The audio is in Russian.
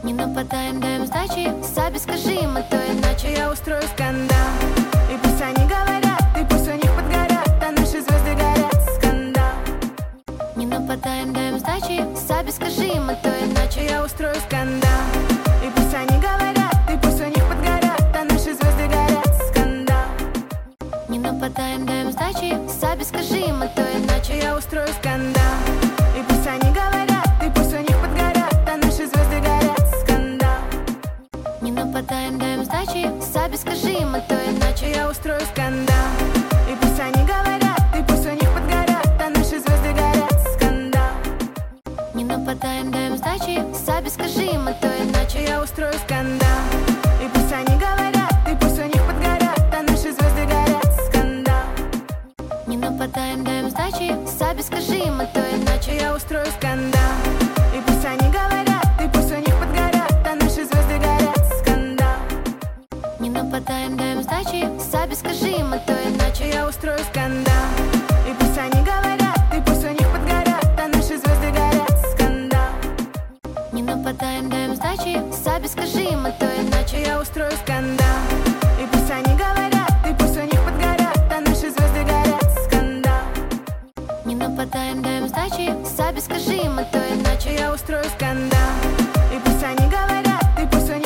Не нападаем, даем сдачи. Саби, скажи им, а то иначе я устрою скандал. И пусть они говорят, и пусть у них подгорят, а наши звезды горят. Скандал. Не нападаем, даем сдачи. Саби, скажи им, а то иначе я устрою скандал. И пусть они говорят, и пусть у них подгорят, а наши звезды горят. Скандал. Не нападаем, даем сдачи. Саби, скажи им, а то иначе я устрою скандал. И пусть они говорят, и пусть у них подгорят, а наши звезды горят. Скандал. Не нападаем, даем сдачи. Саби, скажи им, а то иначе я устрою скандал. И пусть они говорят, и пусть у них подгорят, а наши звезды горят. Скандал. Не нападаем, даем сдачи. Саби, скажи им, а то иначе я устрою скандал. И пусть они говорят, и пусть у них подгорят, а наши звезды горят. Скандал. Не нападаем, даем сдачи. Саби, скажи им, а то иначе я устрою скандал. И пусть они говорят, и пусть у них подгорят, а наши звезды горят. Скандал. Не нападаем, даем сдачи. Саби, скажи им, а то иначе я устрою скандал. И пусть они говорят, и пусть у них подгорят, а наши звезды горят. Скандал. Не нападаем, даем сдачи. Саби, скажи им, а то иначе я устрою скандал. И пусть они говорят, и пусть у них подгорят, а наши звезды горят. Скандал. Не нападаем, даем сдачи. Саби, скажи им, а то иначе я устрою скандал. И пусть они говорят, и пусть у них